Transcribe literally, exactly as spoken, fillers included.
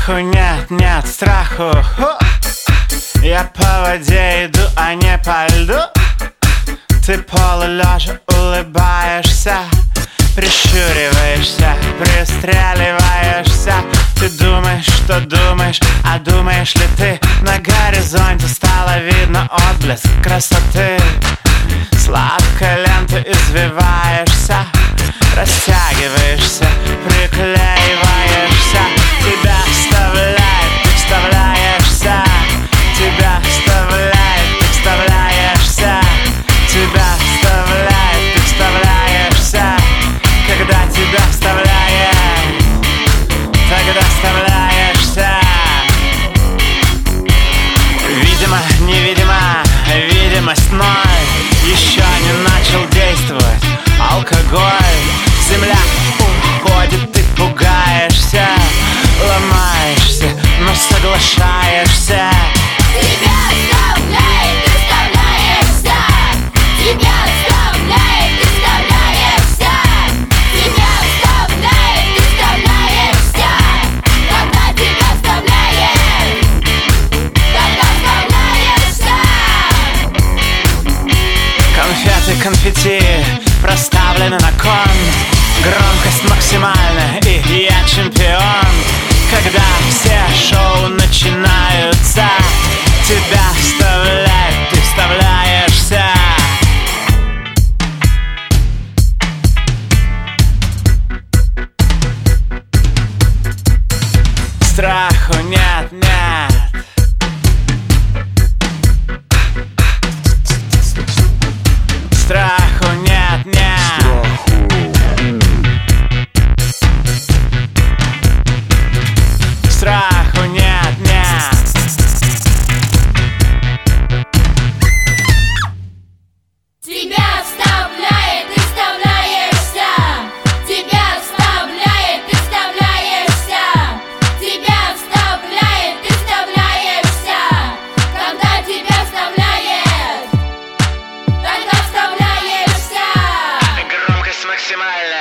Страху нет, нет страху. Я по воде иду, а не по льду. Ты полулежа улыбаешься, прищуриваешься, пристреливаешься. Ты думаешь, что думаешь, а думаешь ли ты? На горизонте стало видно отблеск красоты. Сладкой лентой извиваешься, растягиваешься, приклеиваешься. Тебя вставляет, ты вставляешься. Тебя вставляет, ты вставляешься. Тебя вставляет, ты вставляешься. Когда тебя вставляет, тогда вставляешься. Видимо, невидимо, видимость ноль. Еще не начал действовать алкоголь. Земля уходит, ты пугаешься, ломаешься, но соглашаешься. Тебя вставляет, ты вставляешься. Тебя вставляет, ты вставляешься. Тебя вставляет, ты вставляешься. Когда тебя вставляет, тогда вставляешься. Конфеты, конфетти проставлены на кон. Громкость максимальная, и я чемпион. Когда все шоу начинаются, тебя вставляют, ты вставляешься. Страху нет, нет. Страху нет, нет. Страху нет, нет. Тебя вставляет, ты вставляешься. Тебя вставляет, ты вставляешься. Тебя вставляет, ты вставляешься. Когда тебя вставляет, тогда вставляешься. Громкость максимальная.